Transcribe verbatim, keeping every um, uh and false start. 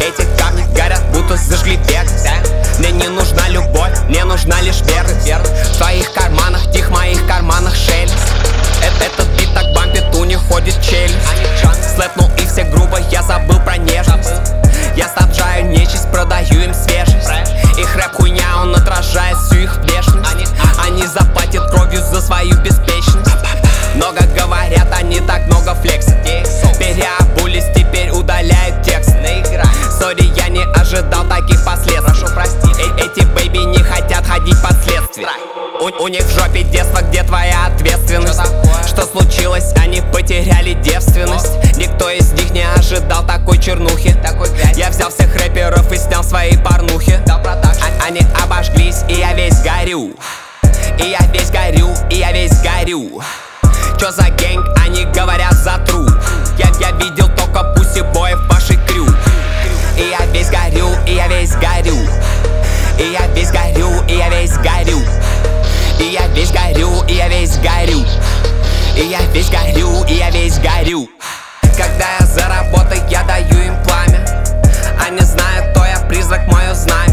Эти камни горят, будто зажгли век. Мне не нужна любовь, мне нужна лишь вера. В твоих карманах тих, в моих карманах шелест. Этот бит так бампит, у них ходит челюсть. Слэпнул их все грубо, я забыл про нежность. Я снабжаю нечисть, продаю им свежесть. Их рэп хуйня, он отражает всю их внешность. Они заплатят кровью за свою беспечность. Много говорят, они так много флексят. Переобулись, теперь удаляют текст. Сори, я не ожидал таких последствий. Прошу простить, э эти бэйби не хотят ходить под следствие. У, у них в жопе детство, где твоя ответственность? Что случилось? Они потеряли девственность. Никто из них не ожидал такой чернухи. Я взял всех рэперов и снял свои порнухи. а, Они обожглись, и я весь горю. И я весь горю, и я весь горю. Чё за гэнг? Они говорят за тру. Я, я видел только пуси боев вашей крю. И я весь горю, и я весь горю. И я весь горю, и я весь горю. И я весь горю, и я весь горю. И я весь горю, и я весь горю. Когда я за работой, я даю им пламя. Они знают, то я призрак, мое знамя.